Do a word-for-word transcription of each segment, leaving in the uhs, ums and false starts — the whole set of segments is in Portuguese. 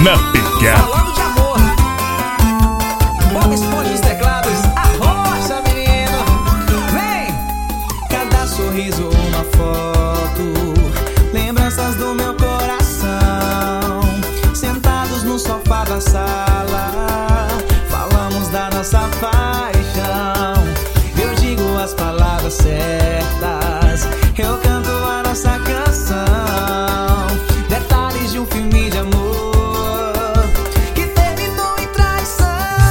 Na pegada. Falando de amor, Bob Esponja nos teclados, arrocha, menino. Vem! Cada sorriso uma foto, lembranças do meu coração. Sentados no sofá da sala, falamos da nossa paixão. Eu digo as palavras certas, eu canto a nossa canção. Detalhes de um filme de amor que terminou em traição.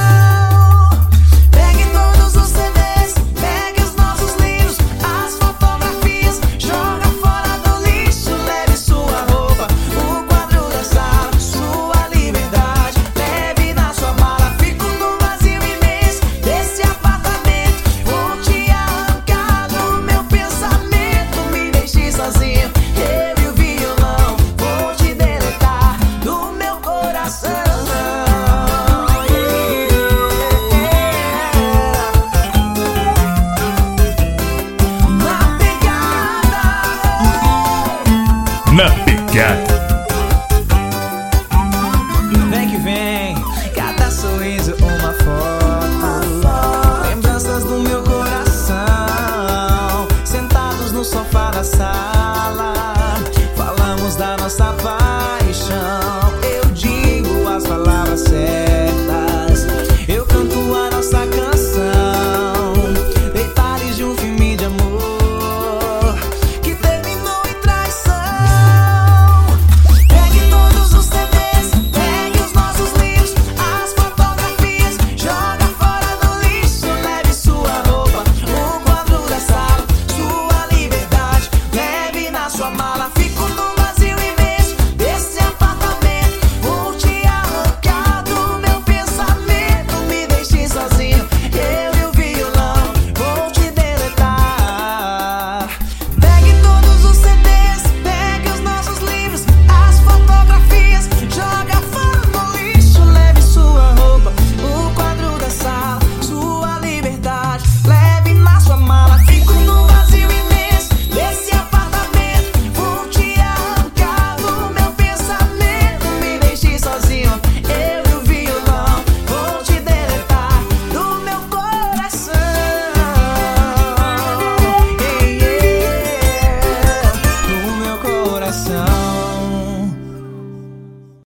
Pegue todos os C Ds, pegue os nossos livros, as fotografias, joga fora do lixo. Leve sua roupa, o quadro da sala, sua liberdade, leve na sua mala. Fico no vazio imenso desse apartamento, vou te arrancar do meu pensamento. Me deixe sozinho, eu e o violão, vou te deletar do meu coração. Na pegada. Na pegada.